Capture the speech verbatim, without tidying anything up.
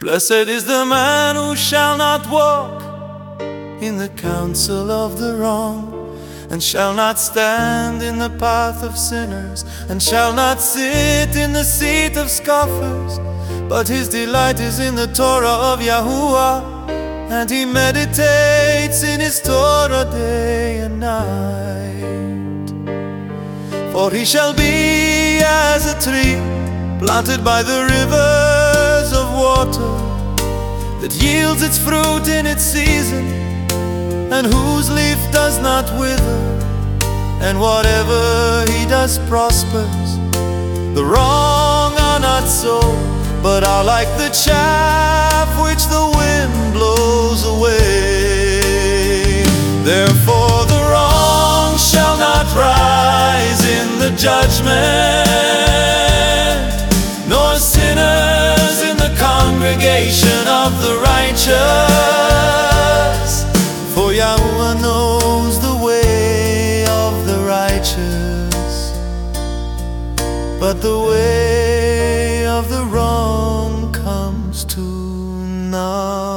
Blessed is the man who shall not walk in the counsel of the wrong, and shall not stand in the path of sinners, and shall not sit in the seat of scoffers. But his delight is in the Torah of Yahuwah, and he meditates in his Torah day and night. For he shall be as a tree planted by the rivers of water, that yields its fruit in its season, and whose leaf does not wither, and whatever he does prospers. The wrong are not so, but are like the chaff which the wind blows away. Therefore the wrong shall not rise in the judgment, nor sinners in the congregation of the righteous. For Yahuwah knows the way of the righteous, but the way of the wrong comes to naught.